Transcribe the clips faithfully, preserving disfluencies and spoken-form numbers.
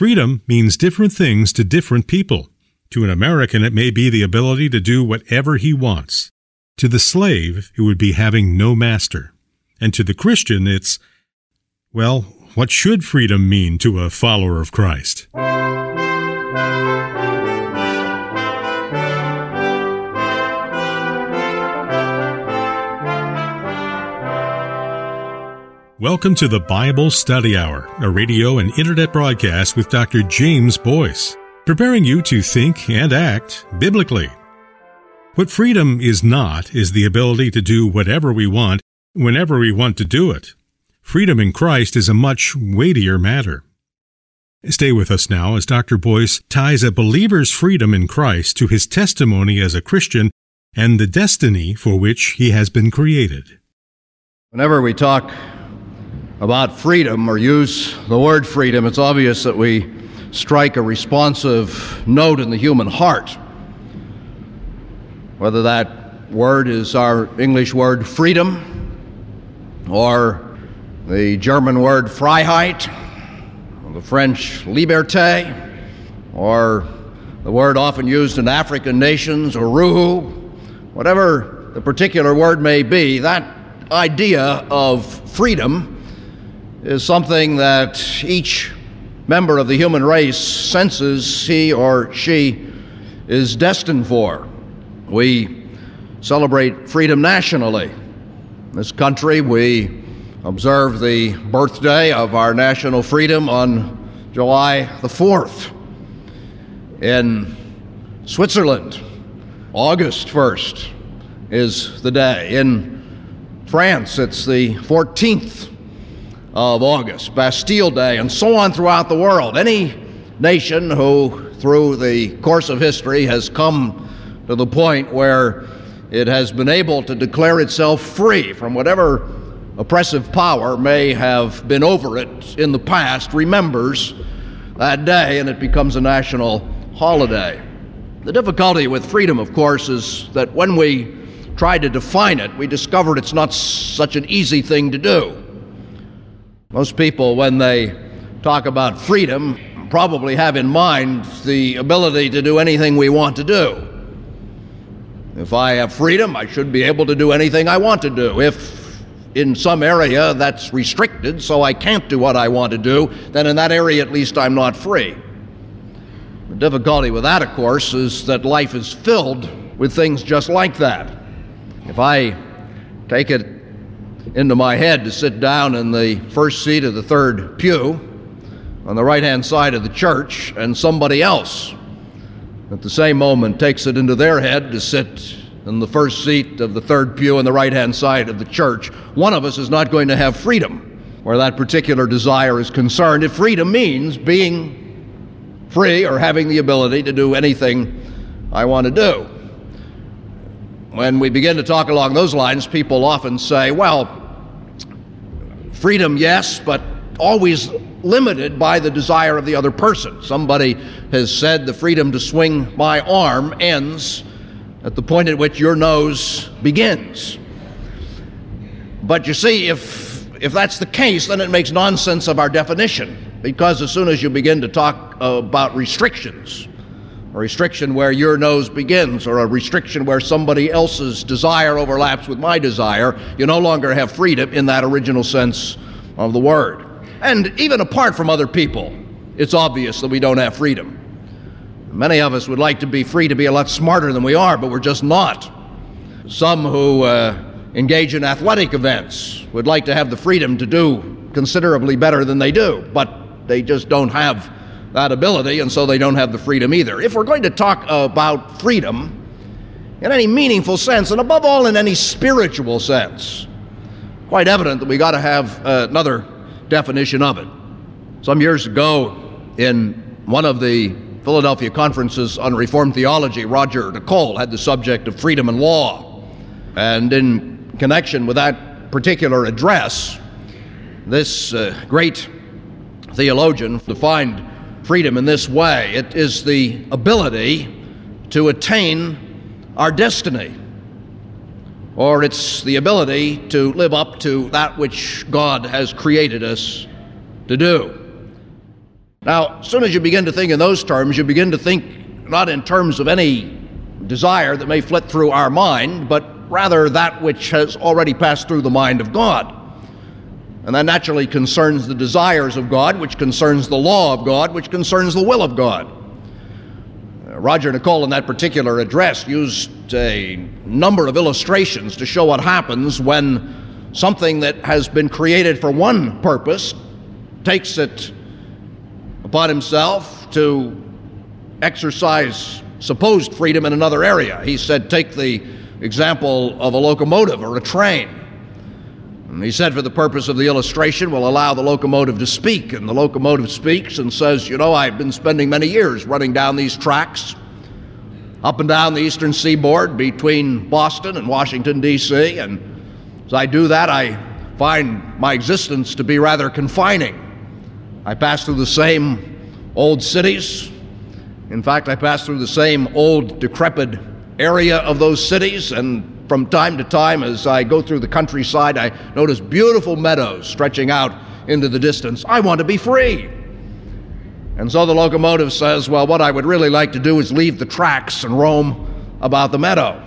Freedom means different things to different people. To an American, it may be the ability to do whatever he wants. To the slave, it would be having no master. And to the Christian, it's, well, what should freedom mean to a follower of Christ? Welcome to the Bible Study Hour, a radio and internet broadcast with Doctor James Boyce, preparing you to think and act biblically. What freedom is not is the ability to do whatever we want, whenever we want to do it. Freedom in Christ is a much weightier matter. Stay with us now as Doctor Boyce ties a believer's freedom in Christ to his testimony as a Christian and the destiny for which he has been created. Whenever we talk about freedom or use the word freedom, it's obvious that we strike a responsive note in the human heart. Whether that word is our English word freedom, or the German word Freiheit, or the French liberté, or the word often used in African nations, or ruhu, whatever the particular word may be, that idea of freedom is something that each member of the human race senses he or she is destined for. We celebrate freedom nationally. In this country, we observe the birthday of our national freedom on July the fourth. In Switzerland, August first is the day. In France, it's the fourteenth of August, Bastille Day, and so on throughout the world. Any nation who, through the course of history, has come to the point where it has been able to declare itself free from whatever oppressive power may have been over it in the past, remembers that day, and it becomes a national holiday. The difficulty with freedom, of course, is that when we try to define it, we discovered it's not such an easy thing to do. Most people, when they talk about freedom, probably have in mind the ability to do anything we want to do. If I have freedom, I should be able to do anything I want to do. If in some area that's restricted, so I can't do what I want to do, then in that area at least I'm not free. The difficulty with that, of course, is that life is filled with things just like that. If I take it into my head to sit down in the first seat of the third pew on the right-hand side of the church, and somebody else at the same moment takes it into their head to sit in the first seat of the third pew on the right-hand side of the church, one of us is not going to have freedom where that particular desire is concerned, if freedom means being free or having the ability to do anything I want to do. When we begin to talk along those lines, people often say, well, freedom, yes, but always limited by the desire of the other person. Somebody has said the freedom to swing my arm ends at the point at which your nose begins. But you see, if if that's the case, then it makes nonsense of our definition, because as soon as you begin to talk about restrictions, a restriction where your nose begins, or a restriction where somebody else's desire overlaps with my desire, you no longer have freedom in that original sense of the word. And even apart from other people, it's obvious that we don't have freedom. Many of us would like to be free to be a lot smarter than we are, but we're just not. Some who uh, engage in athletic events would like to have the freedom to do considerably better than they do, but they just don't have that ability, and so they don't have the freedom either. If we're going to talk about freedom in any meaningful sense, and above all in any spiritual sense, quite evident that we got to have uh, another definition of it. Some years ago, in one of the Philadelphia conferences on Reformed theology, Roger DeCole had the subject of freedom and law, and in connection with that particular address, this uh, great theologian defined freedom in this way: it is the ability to attain our destiny, or it's the ability to live up to that which God has created us to do. Now, as soon as you begin to think in those terms, you begin to think not in terms of any desire that may flit through our mind, but rather that which has already passed through the mind of God. And that naturally concerns the desires of God, which concerns the law of God, which concerns the will of God. Uh, Roger Nicole, in that particular address, used a number of illustrations to show what happens when something that has been created for one purpose takes it upon himself to exercise supposed freedom in another area. He said, take the example of a locomotive or a train. And he said, for the purpose of the illustration, we'll allow the locomotive to speak. And the locomotive speaks and says, you know, I've been spending many years running down these tracks up and down the eastern seaboard between Boston and Washington, D C, and as I do that, I find my existence to be rather confining. I pass through the same old cities. In fact, I pass through the same old, decrepit area of those cities, and from time to time, as I go through the countryside, I notice beautiful meadows stretching out into the distance. I want to be free. And so the locomotive says, well, what I would really like to do is leave the tracks and roam about the meadow.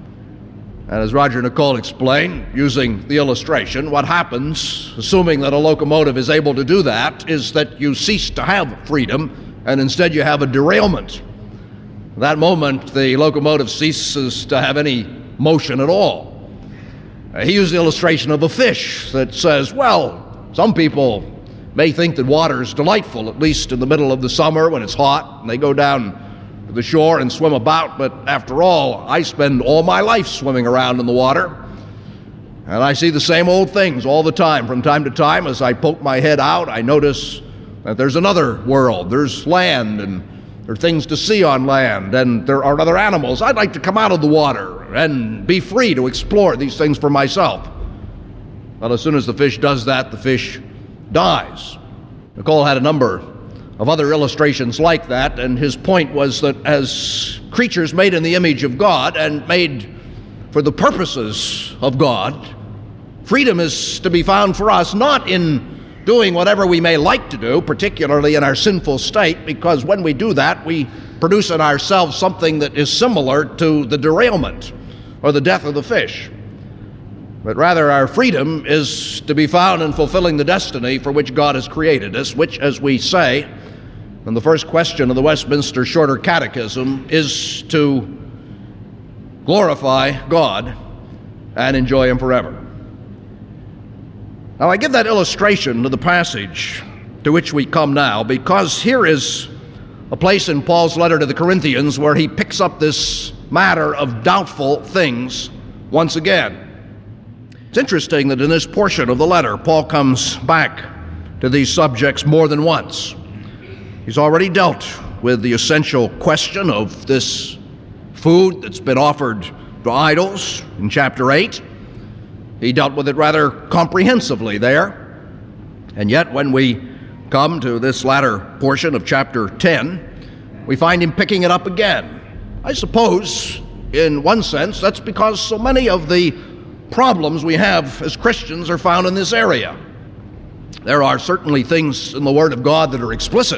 And as Roger Nicole explained, using the illustration, what happens, assuming that a locomotive is able to do that, is that you cease to have freedom, and instead you have a derailment. At that moment, the locomotive ceases to have any motion at all. Uh, he used the illustration of a fish that says, well, some people may think that water is delightful, at least in the middle of the summer when it's hot, and they go down to the shore and swim about, but after all, I spend all my life swimming around in the water, and I see the same old things all the time. From time to time, as I poke my head out, I notice that there's another world. There's land, and there are things to see on land, and there are other animals. I'd like to come out of the water and be free to explore these things for myself. Well, as soon as the fish does that, the fish dies. Nicole had a number of other illustrations like that, and his point was that as creatures made in the image of God and made for the purposes of God, freedom is to be found for us not in doing whatever we may like to do, particularly in our sinful state, because when we do that, we produce in ourselves something that is similar to the derailment or the death of the fish. But rather, our freedom is to be found in fulfilling the destiny for which God has created us, which, as we say in the first question of the Westminster Shorter Catechism, is to glorify God and enjoy Him forever. Now, I give that illustration to the passage to which we come now because here is a place in Paul's letter to the Corinthians where he picks up this matter of doubtful things once again. It's interesting that in this portion of the letter, Paul comes back to these subjects more than once. He's already dealt with the essential question of this food that's been offered to idols in chapter eight. He dealt with it rather comprehensively there. And yet, when we come to this latter portion of chapter ten, we find him picking it up again. I suppose, in one sense, that's because so many of the problems we have as Christians are found in this area. There are certainly things in the Word of God that are explicit,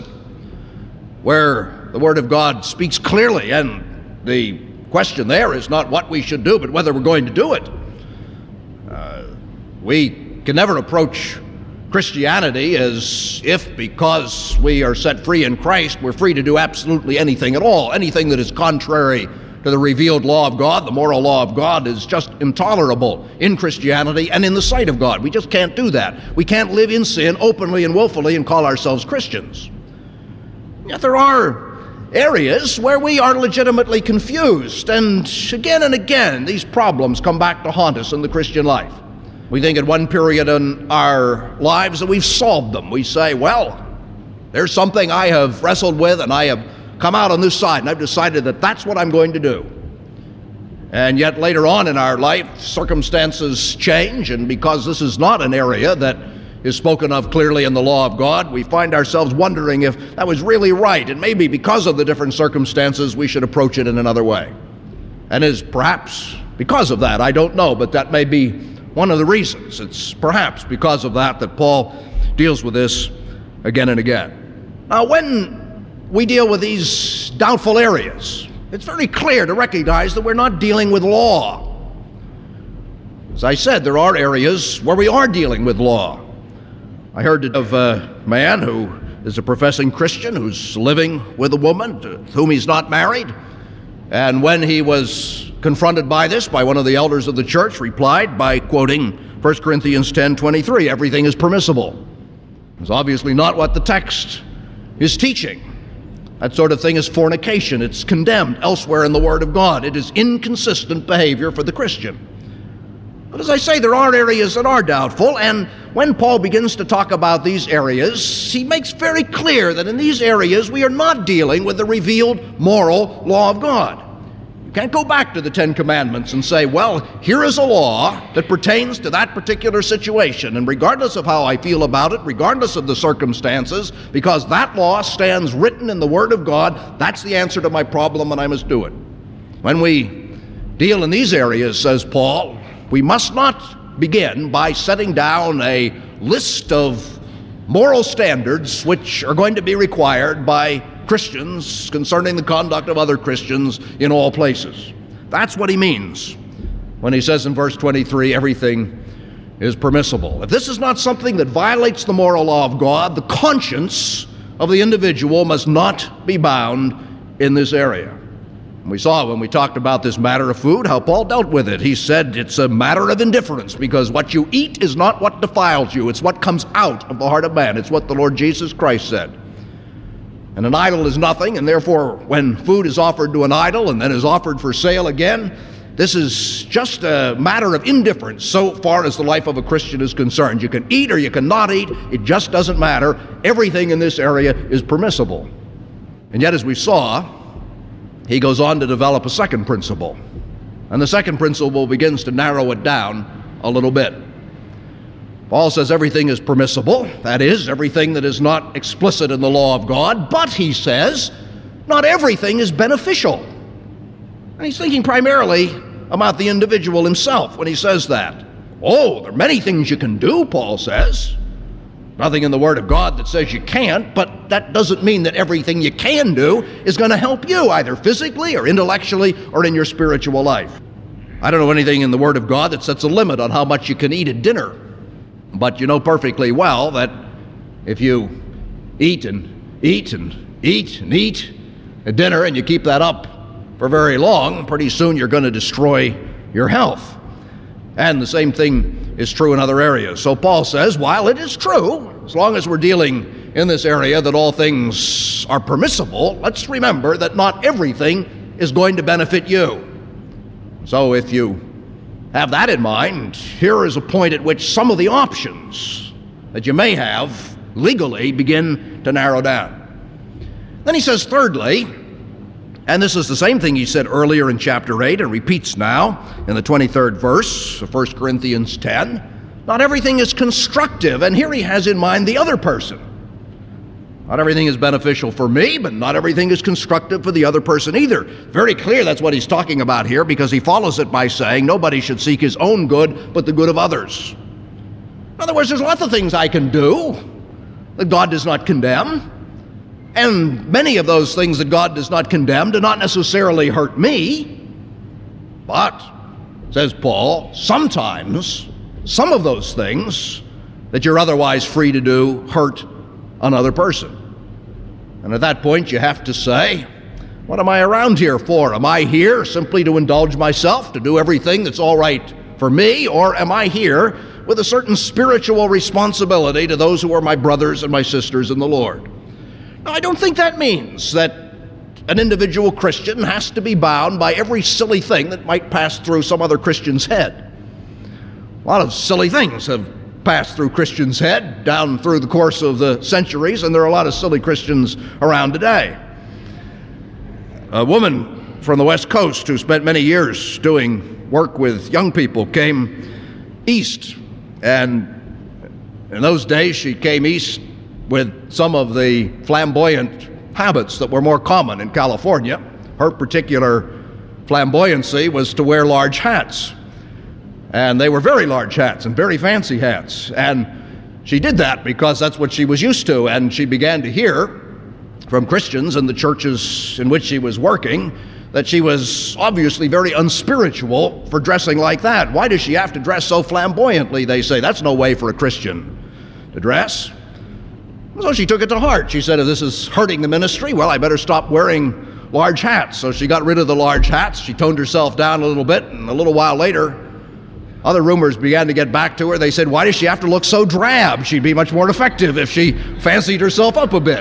where the Word of God speaks clearly, and the question there is not what we should do, but whether we're going to do it. Uh, we can never approach Christianity as if, because we are set free in Christ, we're free to do absolutely anything at all. Anything that is contrary to the revealed law of God, the moral law of God, is just intolerable in Christianity and in the sight of God. We just can't do that. We can't live in sin openly and willfully and call ourselves Christians. Yet there are areas where we are legitimately confused, and again and again these problems come back to haunt us in the Christian life. We think at one period in our lives that we've solved them. We say, well, there's something I have wrestled with and I have come out on this side, and I've decided that that's what I'm going to do. And yet later on in our life, circumstances change, and because this is not an area that is spoken of clearly in the law of God, we find ourselves wondering if that was really right, and maybe because of the different circumstances, we should approach it in another way. And is perhaps because of that, I don't know, but that may be one of the reasons. It's perhaps because of that that Paul deals with this again and again. Now, when we deal with these doubtful areas, it's very clear to recognize that we're not dealing with law. As I said, there are areas where we are dealing with law. I heard of a man who is a professing Christian who's living with a woman to whom he's not married, and when he was confronted by this by one of the elders of the church, replied by quoting First Corinthians ten twenty-three, everything is permissible. It's obviously not what the text is teaching. That sort of thing is fornication. It's condemned elsewhere in the Word of God. It is inconsistent behavior for the Christian. But as I say, there are areas that are doubtful, and when Paul begins to talk about these areas, he makes very clear that in these areas we are not dealing with the revealed moral law of God. You can't go back to the Ten Commandments and say, well, here is a law that pertains to that particular situation, and regardless of how I feel about it, regardless of the circumstances, because that law stands written in the Word of God, that's the answer to my problem and I must do it. When we deal in these areas, says Paul, we must not begin by setting down a list of moral standards which are going to be required by Christians concerning the conduct of other Christians in all places. That's what he means when he says in verse twenty-three, everything is permissible. If this is not something that violates the moral law of God, the conscience of the individual must not be bound in this area. We saw when we talked about this matter of food how Paul dealt with it. He said it's a matter of indifference because what you eat is not what defiles you. It's what comes out of the heart of man. It's what the Lord Jesus Christ said. And an idol is nothing, and therefore when food is offered to an idol and then is offered for sale again, this is just a matter of indifference so far as the life of a Christian is concerned. You can eat or you cannot eat. It just doesn't matter. Everything in this area is permissible. And yet, as we saw, he goes on to develop a second principle. And the second principle begins to narrow it down a little bit. Paul says everything is permissible, that is, everything that is not explicit in the law of God, but he says not everything is beneficial. And he's thinking primarily about the individual himself when he says that. Oh, there are many things you can do, Paul says. Nothing in the Word of God that says you can't, but that doesn't mean that everything you can do is going to help you, either physically or intellectually or in your spiritual life. I don't know anything in the Word of God that sets a limit on how much you can eat at dinner, but you know perfectly well that if you eat and eat and eat and eat at dinner and you keep that up for very long, pretty soon you're going to destroy your health. And the same thing is true in other areas. So Paul says, while it is true, as long as we're dealing in this area that all things are permissible, let's remember that not everything is going to benefit you. So if you have that in mind, here is a point at which some of the options that you may have legally begin to narrow down. Then he says, thirdly, and this is the same thing he said earlier in chapter eight and repeats now in the twenty-third verse of First Corinthians ten. Not everything is constructive, and here he has in mind the other person. Not everything is beneficial for me, but not everything is constructive for the other person either. Very clear that's what he's talking about here, because he follows it by saying nobody should seek his own good, but the good of others. In other words, there's lots of things I can do that God does not condemn. And many of those things that God does not condemn do not necessarily hurt me. But, says Paul, sometimes some of those things that you're otherwise free to do hurt another person. And at that point you have to say, what am I around here for? Am I here simply to indulge myself, to do everything that's all right for me? Or am I here with a certain spiritual responsibility to those who are my brothers and my sisters in the Lord? Now, I don't think that means that an individual Christian has to be bound by every silly thing that might pass through some other Christian's head. A lot of silly things have passed through Christians' head down through the course of the centuries, and there are a lot of silly Christians around today. A woman from the West Coast who spent many years doing work with young people came east, and in those days she came east with some of the flamboyant habits that were more common in California. Her particular flamboyancy was to wear large hats. And they were very large hats and very fancy hats. And she did that because that's what she was used to. And she began to hear from Christians in the churches in which she was working that she was obviously very unspiritual for dressing like that. Why does she have to dress so flamboyantly, they say? That's no way for a Christian to dress. So she took it to heart. She said, if this is hurting the ministry, well, I better stop wearing large hats. So she got rid of the large hats. She toned herself down a little bit, and a little while later, other rumors began to get back to her. They said, why does she have to look so drab? She'd be much more effective if she fancied herself up a bit.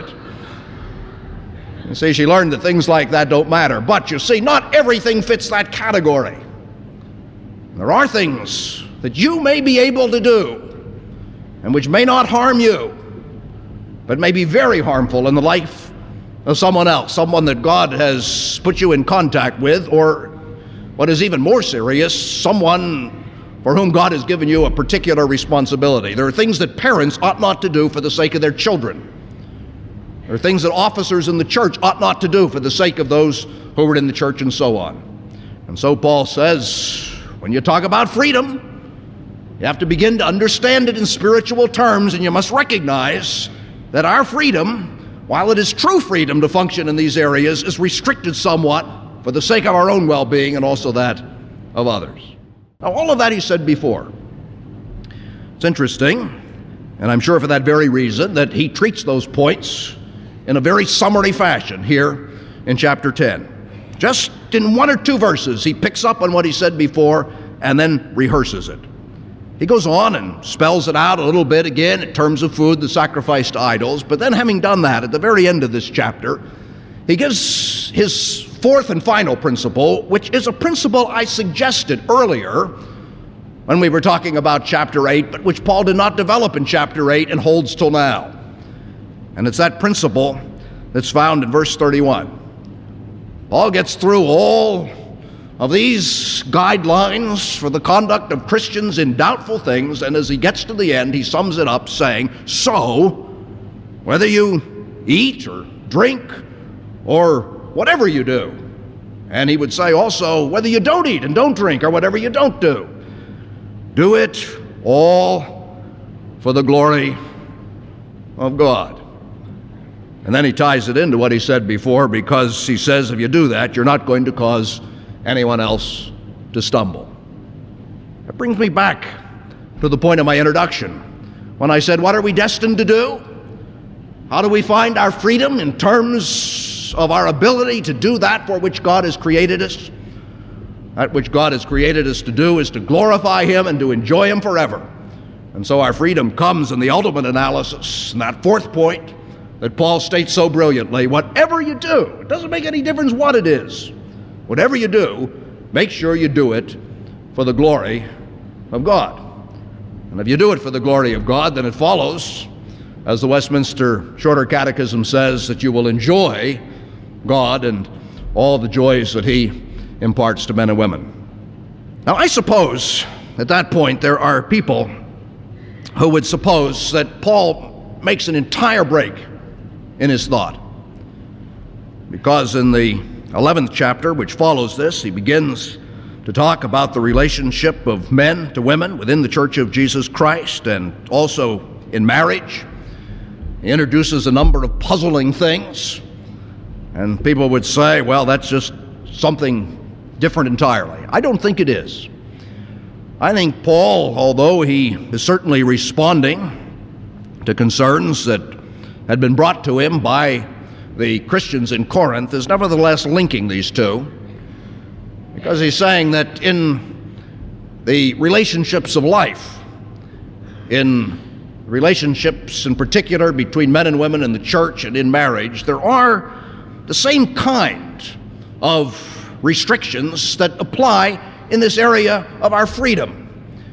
You see, she learned that things like that don't matter. But you see, not everything fits that category. There are things that you may be able to do and which may not harm you, but may be very harmful in the life of someone else, someone that God has put you in contact with, or what is even more serious, someone for whom God has given you a particular responsibility. There are things that parents ought not to do for the sake of their children. There are things that officers in the church ought not to do for the sake of those who are in the church, and so on. And so Paul says, when you talk about freedom, you have to begin to understand it in spiritual terms, and you must recognize that our freedom, while it is true freedom to function in these areas, is restricted somewhat for the sake of our own well-being and also that of others. Now, all of that he said before. It's interesting, and I'm sure for that very reason, that he treats those points in a very summary fashion here in chapter ten. Just in one or two verses, he picks up on what he said before and then rehearses it. He goes on and spells it out a little bit again in terms of food, the sacrifice to idols, but then having done that, at the very end of this chapter, he gives his fourth and final principle, which is a principle I suggested earlier when we were talking about chapter eight, but which Paul did not develop in chapter eight and holds till now. And it's that principle that's found in verse thirty-one. Paul gets through all of these guidelines for the conduct of Christians in doubtful things, and as he gets to the end, he sums it up saying, so, whether you eat or drink or whatever you do, and he would say also, whether you don't eat and don't drink or whatever you don't do, do it all for the glory of God. And then he ties it into what he said before, because he says if you do that, you're not going to cause anyone else to stumble. That brings me back to the point of my introduction, when I said, what are we destined to do? How do we find our freedom in terms of our ability to do that for which God has created us? That which God has created us to do is to glorify Him and to enjoy Him forever. And so our freedom comes in the ultimate analysis, in that fourth point that Paul states so brilliantly. Whatever you do, it doesn't make any difference what it is. Whatever you do, make sure you do it for the glory of God. And if you do it for the glory of God, then it follows, as the Westminster Shorter Catechism says, that you will enjoy God and all the joys that He imparts to men and women. Now, I suppose at that point there are people who would suppose that Paul makes an entire break in his thought, because in the eleventh chapter, which follows this, he begins to talk about the relationship of men to women within the Church of Jesus Christ, and also in marriage. He introduces a number of puzzling things, and people would say, well, that's just something different entirely. I don't think it is. I think Paul, although he is certainly responding to concerns that had been brought to him by the Christians in Corinth, is nevertheless linking these two, because he's saying that in the relationships of life, in relationships in particular between men and women in the church and in marriage, there are the same kind of restrictions that apply in this area of our freedom.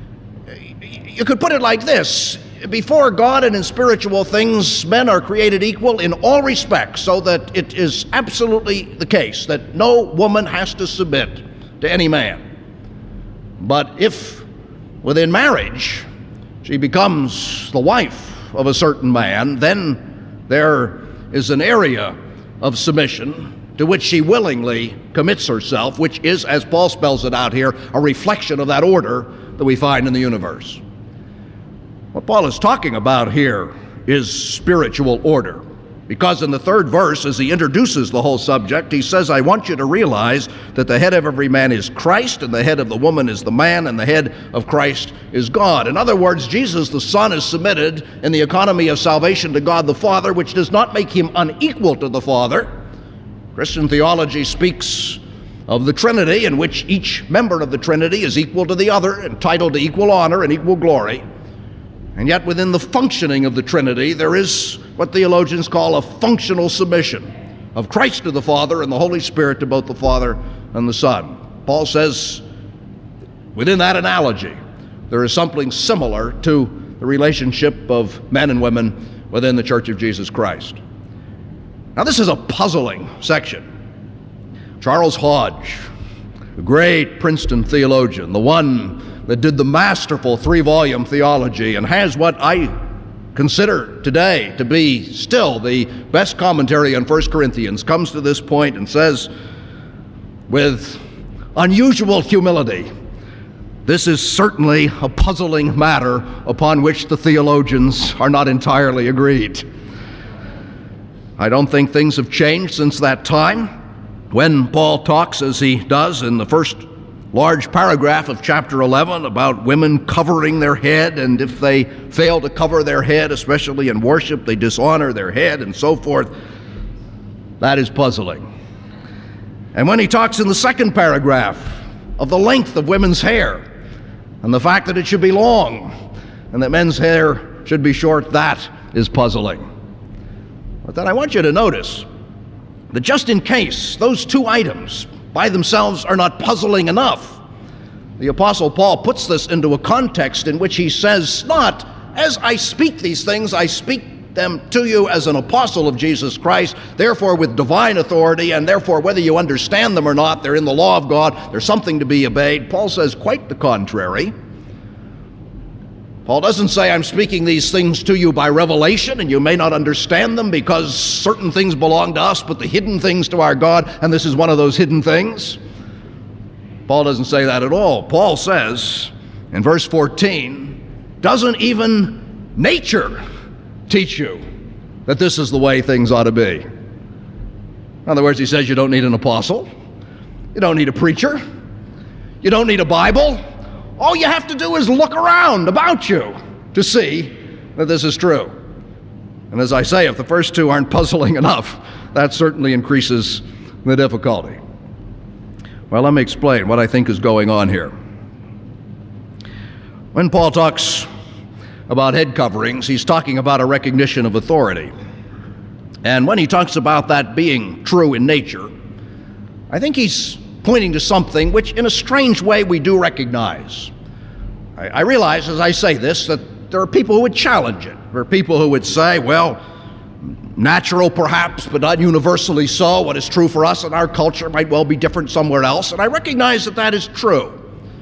You could put it like this: before God and in spiritual things, men are created equal in all respects, so that it is absolutely the case that no woman has to submit to any man. But if within marriage she becomes the wife of a certain man, then there is an area of submission to which she willingly commits herself, which is, as Paul spells it out here, a reflection of that order that we find in the universe. What Paul is talking about here is spiritual order. Because in the third verse, as he introduces the whole subject, he says, I want you to realize that the head of every man is Christ, and the head of the woman is the man, and the head of Christ is God. In other words, Jesus the Son is submitted in the economy of salvation to God the Father, which does not make him unequal to the Father. Christian theology speaks of the Trinity, in which each member of the Trinity is equal to the other, entitled to equal honor and equal glory. And yet within the functioning of the Trinity, there is what theologians call a functional submission of Christ to the Father and the Holy Spirit to both the Father and the Son. Paul says, within that analogy, there is something similar to the relationship of men and women within the Church of Jesus Christ. Now, this is a puzzling section. Charles Hodge, the great Princeton theologian, the one that did the masterful three-volume theology and has what I consider today to be still the best commentary on First Corinthians, comes to this point and says, with unusual humility, this is certainly a puzzling matter upon which the theologians are not entirely agreed. I don't think things have changed since that time, when Paul talks, as he does in the first large paragraph of chapter eleven, about women covering their head, and if they fail to cover their head, especially in worship, they dishonor their head, and so forth. That is puzzling. And when he talks in the second paragraph of the length of women's hair, and the fact that it should be long, and that men's hair should be short, that is puzzling. But then I want you to notice that just in case those two items by themselves are not puzzling enough, the Apostle Paul puts this into a context in which he says, not as I speak these things, I speak them to you as an apostle of Jesus Christ, therefore with divine authority, and therefore whether you understand them or not, they're in the law of God, there's something to be obeyed. Paul says quite the contrary. Paul doesn't say, I'm speaking these things to you by revelation, and you may not understand them because certain things belong to us, but the hidden things to our God, and this is one of those hidden things. Paul doesn't say that at all. Paul says in verse fourteen, doesn't even nature teach you that this is the way things ought to be? In other words, he says you don't need an apostle, you don't need a preacher, you don't need a Bible. All you have to do is look around about you to see that this is true. And as I say, if the first two aren't puzzling enough, that certainly increases the difficulty. Well, let me explain what I think is going on here. When Paul talks about head coverings, he's talking about a recognition of authority. And when he talks about that being true in nature, I think he's pointing to something which in a strange way we do recognize. I, I realize as I say this that there are people who would challenge it. There are people who would say, well, natural perhaps, but not universally so. What is true for us in our culture might well be different somewhere else. And I recognize that that is true.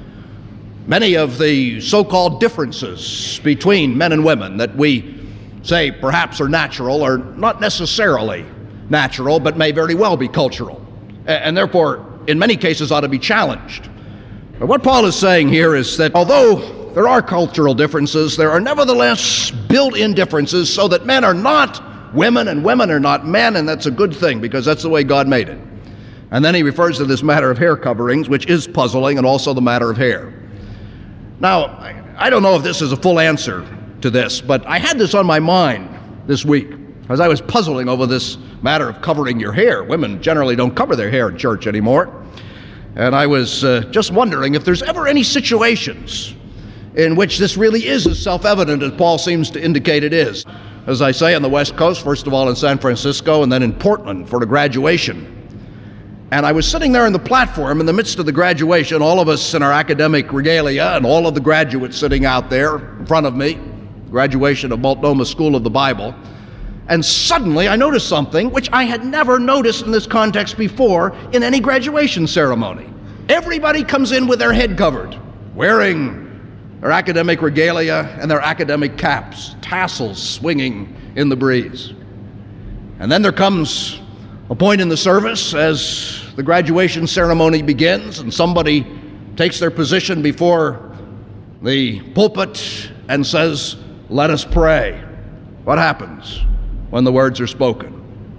Many of the so-called differences between men and women that we say perhaps are natural are not necessarily natural, but may very well be cultural. And, and therefore, in many cases, ought to be challenged. But what Paul is saying here is that although there are cultural differences, there are nevertheless built-in differences so that men are not women and women are not men, and that's a good thing because that's the way God made it. And then he refers to this matter of hair coverings, which is puzzling, and also the matter of hair. Now, I don't know if this is a full answer to this, but I had this on my mind this week as I was puzzling over this matter of covering your hair. Women generally don't cover their hair in church anymore. And I was uh, just wondering if there's ever any situations in which this really is as self-evident as Paul seems to indicate it is. As I say, on the West Coast, first of all in San Francisco, and then in Portland for the graduation. And I was sitting there on the platform in the midst of the graduation, all of us in our academic regalia, and all of the graduates sitting out there in front of me, graduation of Multnomah School of the Bible. And suddenly I noticed something which I had never noticed in this context before in any graduation ceremony. Everybody comes in with their head covered, wearing their academic regalia and their academic caps, tassels swinging in the breeze. And then there comes a point in the service as the graduation ceremony begins and somebody takes their position before the pulpit and says, "Let us pray." What happens when the words are spoken?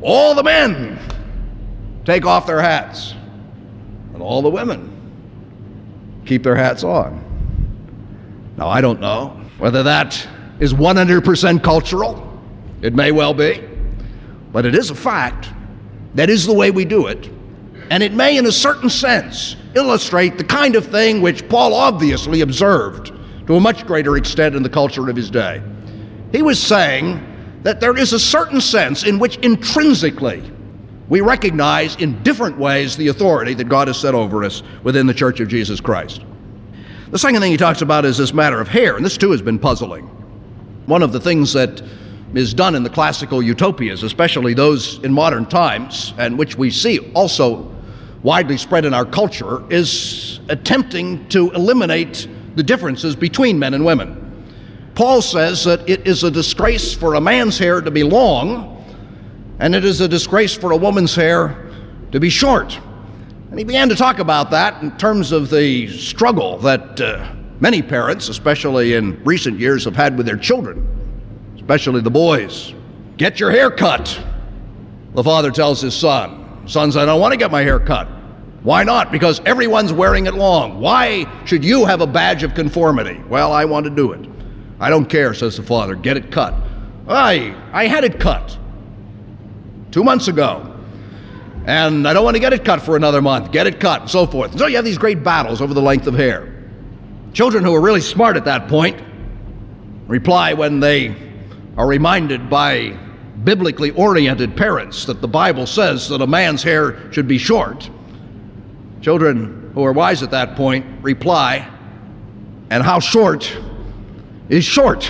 all the men take off their hats, and all the women keep their hats on. Now, I don't know whether that is one hundred percent cultural. It may well be. But it is a fact. That is the way we do it. And it may, in a certain sense, illustrate the kind of thing which Paul obviously observed to a much greater extent in the culture of his day. He was saying that there is a certain sense in which intrinsically we recognize in different ways the authority that God has set over us within the Church of Jesus Christ. The second thing he talks about is this matter of hair, and this too has been puzzling. One of the things that is done in the classical utopias, especially those in modern times, and which we see also widely spread in our culture, is attempting to eliminate the differences between men and women. Paul says that it is a disgrace for a man's hair to be long, and it is a disgrace for a woman's hair to be short. And he began to talk about that in terms of the struggle that uh, many parents, especially in recent years, have had with their children, especially the boys. Get your hair cut, the father tells his son. Son says, I don't want to get my hair cut. Why not? Because everyone's wearing it long. Why should you have a badge of conformity? Well, I want to do it. I don't care, says the father. Get it cut. I, I had it cut two months ago, and I don't want to get it cut for another month. Get it cut, and so forth. So you have these great battles over the length of hair. Children who are really smart at that point reply when they are reminded by biblically oriented parents that the Bible says that a man's hair should be short. Children who are wise at that point reply, and how short is short?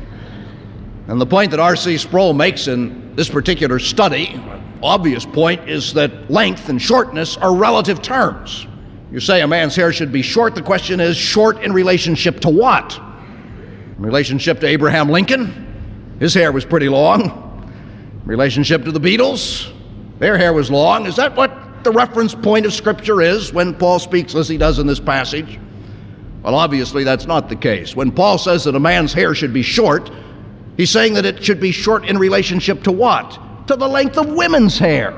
And the point that R C Sproul makes in this particular study, obvious point, is that length and shortness are relative terms. You say a man's hair should be short, the question is, short in relationship to what? In relationship to Abraham Lincoln? His hair was pretty long. In relationship to the Beatles, their hair was long. Is that what the reference point of Scripture is when Paul speaks as he does in this passage? Well, obviously that's not the case. When Paul says that a man's hair should be short, he's saying that it should be short in relationship to what? To the length of women's hair.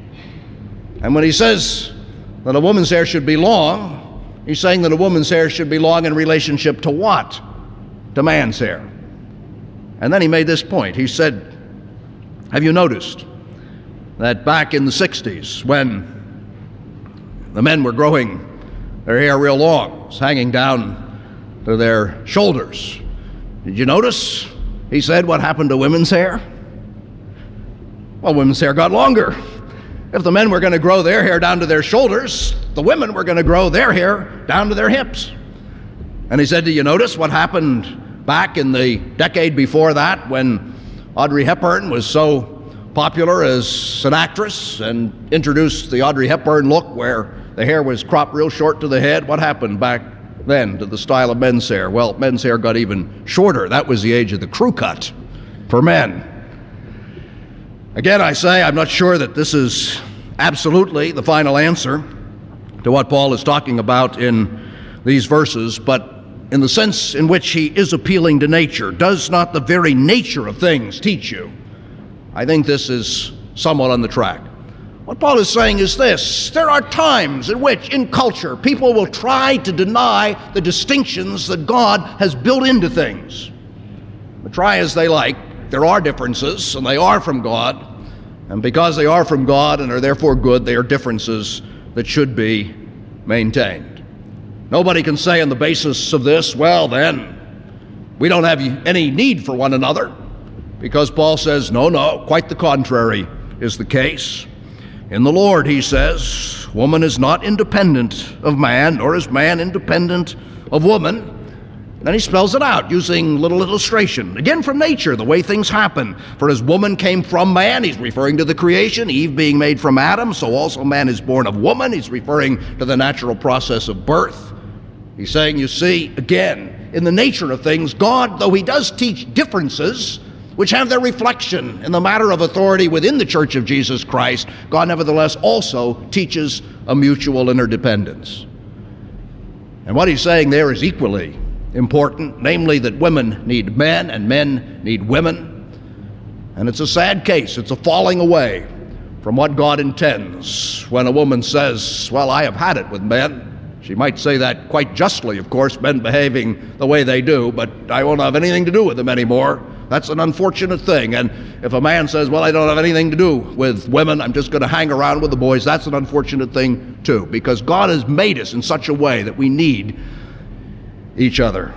And when he says that a woman's hair should be long, he's saying that a woman's hair should be long in relationship to what? To man's hair. And then he made this point. He said, have you noticed that back in the sixties, when the men were growing their hair real long, it was hanging down to their shoulders, did you notice, he said, what happened to women's hair? Well, women's hair got longer. If the men were going to grow their hair down to their shoulders, the women were going to grow their hair down to their hips. And he said, do you notice what happened back in the decade before that, when Audrey Hepburn was so popular as an actress and introduced the Audrey Hepburn look where the hair was cropped real short to the head? What happened back then to the style of men's hair? Well, men's hair got even shorter. That was the age of the crew cut for men. Again, I say I'm not sure that this is absolutely the final answer to what Paul is talking about in these verses, but in the sense in which he is appealing to nature, does not the very nature of things teach you? I think this is somewhat on the track. What Paul is saying is this: there are times in which, in culture, people will try to deny the distinctions that God has built into things. But try as they like, there are differences, and they are from God. And because they are from God and are therefore good, they are differences that should be maintained. Nobody can say on the basis of this, well then, we don't have any need for one another, because Paul says, no, no, quite the contrary is the case. In the Lord, he says, woman is not independent of man, nor is man independent of woman. And then he spells it out using little illustration, again from nature, the way things happen. For as woman came from man, he's referring to the creation, Eve being made from Adam, so also man is born of woman. He's referring to the natural process of birth. He's saying, you see, again, in the nature of things, God, though he does teach differences which have their reflection in the matter of authority within the Church of Jesus Christ, God nevertheless also teaches a mutual interdependence. And what he's saying there is equally important, namely that women need men and men need women. And it's a sad case. It's a falling away from what God intends. When a woman says, well, I have had it with men, she might say that quite justly, of course, men behaving the way they do, but I won't have anything to do with them anymore. That's an unfortunate thing. And if a man says, well, I don't have anything to do with women, I'm just going to hang around with the boys, that's an unfortunate thing too, because God has made us in such a way that we need each other.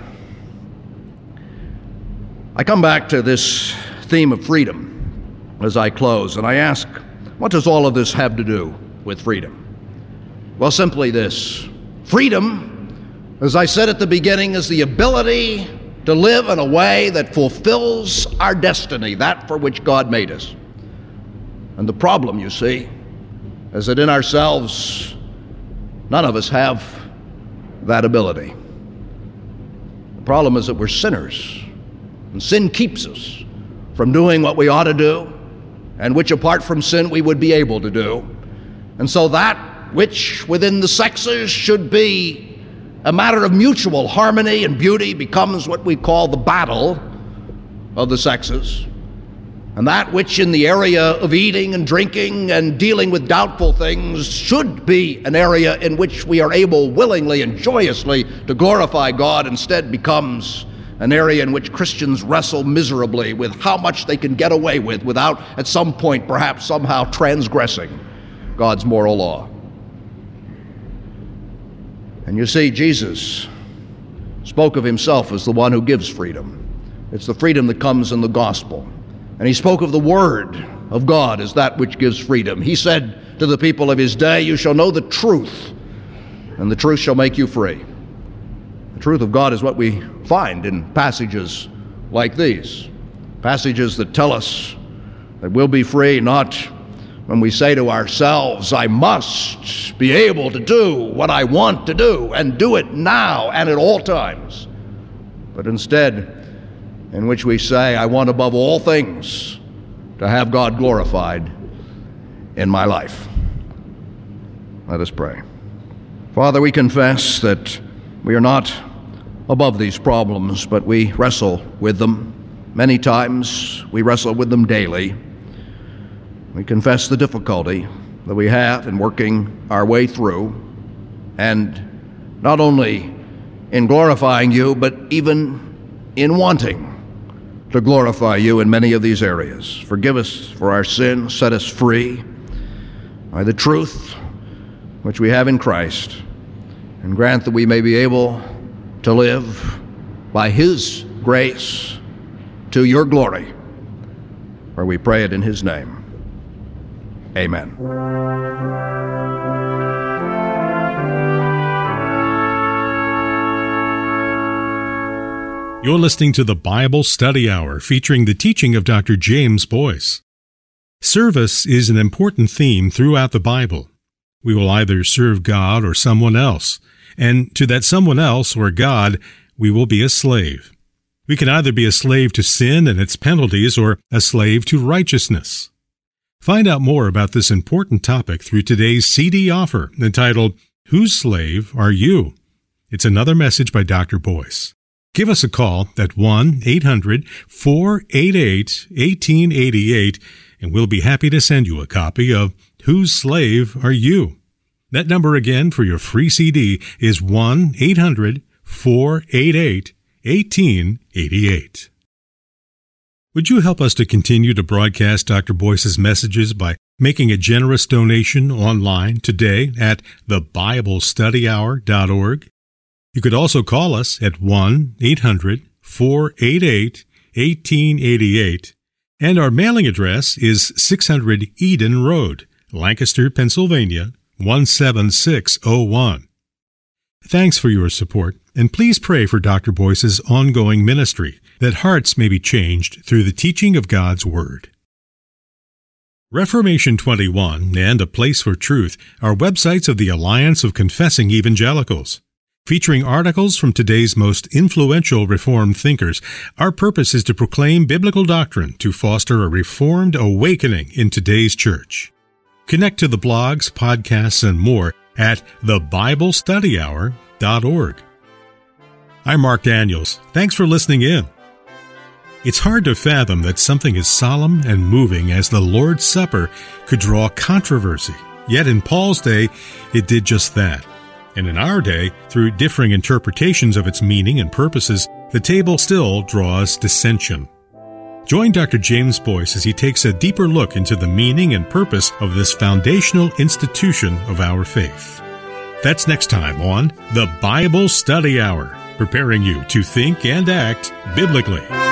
I come back to this theme of freedom as I close, and I ask, what does all of this have to do with freedom? Well, simply this. Freedom, as I said at the beginning, is the ability to live in a way that fulfills our destiny, that for which God made us. And the problem, you see, is that in ourselves, none of us have that ability. The problem is that we're sinners, and sin keeps us from doing what we ought to do, and which apart from sin we would be able to do. And so that which within the sexes should be a matter of mutual harmony and beauty becomes what we call the battle of the sexes. And that which in the area of eating and drinking and dealing with doubtful things should be an area in which we are able willingly and joyously to glorify God instead becomes an area in which Christians wrestle miserably with how much they can get away with without at some point perhaps somehow transgressing God's moral law. And you see, Jesus spoke of himself as the one who gives freedom. It's the freedom that comes in the gospel. And he spoke of the word of God as that which gives freedom. He said to the people of his day, you shall know the truth, and the truth shall make you free. The truth of God is what we find in passages like these. Passages that tell us that we'll be free not when we say to ourselves, I must be able to do what I want to do and do it now and at all times, but instead in which we say, I want above all things to have God glorified in my life. Let us pray. Father, we confess that we are not above these problems, but we wrestle with them. Many times we wrestle with them daily. We confess the difficulty that we have in working our way through, and not only in glorifying you, but even in wanting to glorify you in many of these areas. Forgive us for our sin, set us free by the truth which we have in Christ, and grant that we may be able to live by his grace to your glory, for we pray it in his name. Amen. You're listening to the Bible Study Hour, featuring the teaching of Doctor James Boyce. Service is an important theme throughout the Bible. We will either serve God or someone else, and to that someone else or God, we will be a slave. We can either be a slave to sin and its penalties or a slave to righteousness. Find out more about this important topic through today's C D offer entitled, Whose Slave Are You? It's another message by Doctor Boyce. Give us a call at one eight hundred four eight eight one eight eight eight and we'll be happy to send you a copy of Whose Slave Are You? That number again for your free C D is one eight hundred four eight eight one eight eight eight. Would you help us to continue to broadcast Doctor Boyce's messages by making a generous donation online today at the bible study hour dot org? You could also call us at one eight hundred four eight eight one eight eight eight, and our mailing address is six hundred Eden Road, Lancaster, Pennsylvania, one seven six oh one. Thanks for your support, and please pray for Doctor Boyce's ongoing ministry, that hearts may be changed through the teaching of God's Word. Reformation twenty-one and A Place for Truth are websites of the Alliance of Confessing Evangelicals. Featuring articles from today's most influential Reformed thinkers, our purpose is to proclaim biblical doctrine to foster a Reformed awakening in today's church. Connect to the blogs, podcasts, and more at the bible study hour dot org. I'm Mark Daniels. Thanks for listening in. It's hard to fathom that something as solemn and moving as the Lord's Supper could draw controversy. Yet in Paul's day, it did just that. And in our day, through differing interpretations of its meaning and purposes, the table still draws dissension. Join Doctor James Boyce as he takes a deeper look into the meaning and purpose of this foundational institution of our faith. That's next time on The Bible Study Hour, preparing you to think and act biblically.